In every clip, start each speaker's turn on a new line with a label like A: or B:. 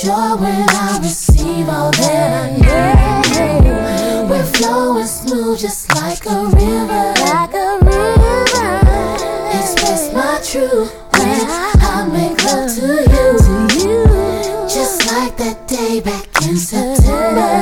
A: sure when I receive all that I need. We're flowing smooth just like a river. Like a river. Express my truth when I make love to you. Just like that day back in September.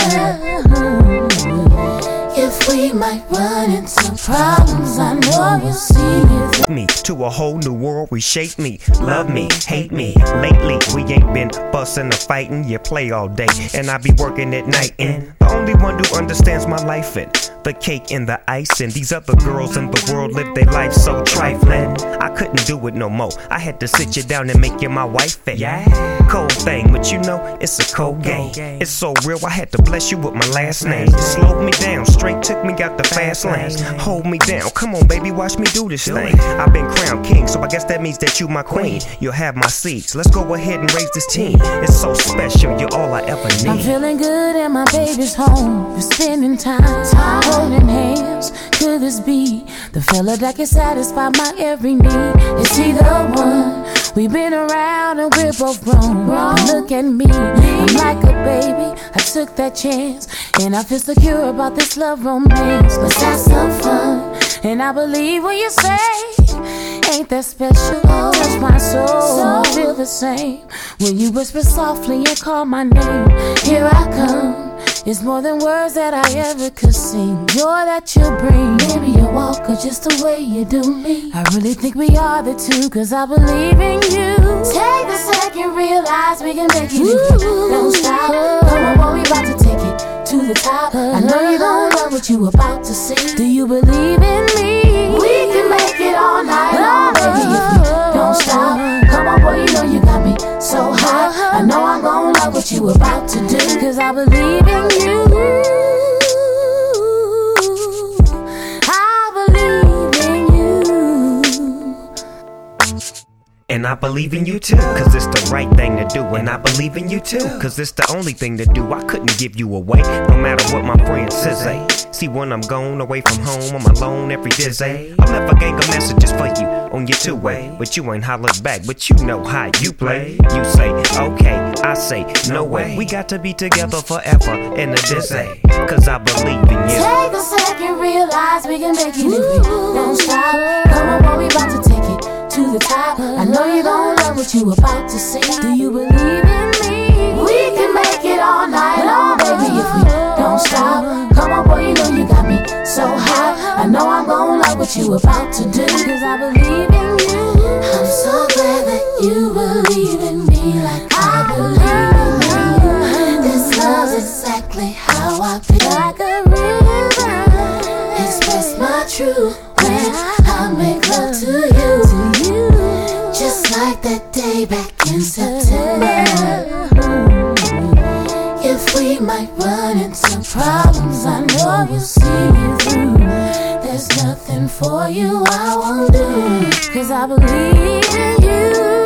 A: If we might run into problems, I know you'll see it.
B: Me to a whole new world, reshape me, love me, hate me. Lately, we ain't been bustin' or fighting. You play all day, and I be working at night. And the only one who understands my life and the cake and the ice. And these other girls in the world live their life so trifling. I couldn't do it no more. I had to sit you down and make you my wife. Yeah, cold thing, but you know it's a cold game. It's so real, I had to bless you with my last name. You slowed me down, straight took me out the fast lane. Hold me down, come on baby, watch me do this thing. I've been crowned king, so I guess that means that you my queen. You'll have my seeds, let's go ahead and raise this team. It's so special, you're all I ever need.
A: I'm feeling good and my baby's home. We're spending time holding hands. Could this be the fella that can satisfy my every need? Is he the one? We've been around and we're both grown. Look at me, I'm like a baby. I took that chance and I feel secure about this love romance. Let's have some fun, and I believe what you say. Ain't that special? Touch my soul, I feel the same when you whisper softly and call my name. Here I come. It's more than words that I ever could sing. Joy that you bring, maybe you walk or just the way you do me. I really think we are the two, cause I believe in you. Take a second, realize we can make it. Don't stop, come on boy, we about to take it to the top. I know you don't love what you about to see. Do you believe in me? We can make it all night long, baby, if we don't stop. Come on boy, you know you got me so high. I know I'm gon' love what you about to do, cause I believe in you. I believe in you.
B: And I believe in you too, cause it's the right thing to do. And I believe in you too, cause it's the only thing to do. I couldn't give you away, no matter what my friends say. See, when I'm gone away from home, I'm alone every day. I'll never gang of messages for you on your two-way, but you ain't hollered back, but you know how you play. You say, okay, I say, no way. We got to be together forever and a day, cause I believe in you.
A: Take a second, realize we can make it if we don't stop. Come on boy, we about to take it to the top. I know you gon' love what you about to see. Do you believe in me? We can make it all night long, baby, if we don't stop. Come on boy, you know you got me so high. I know I'm gon' love what you about to do, cause I believe in you. I'm so glad that you believe in me like I believe in you. This love's exactly how I feel. Like a river. Express my truth when I make love to you. Just like that day back in September. If we might run into problems, I know you'll see it through. There's nothing for you I won't do, cause I believe in you.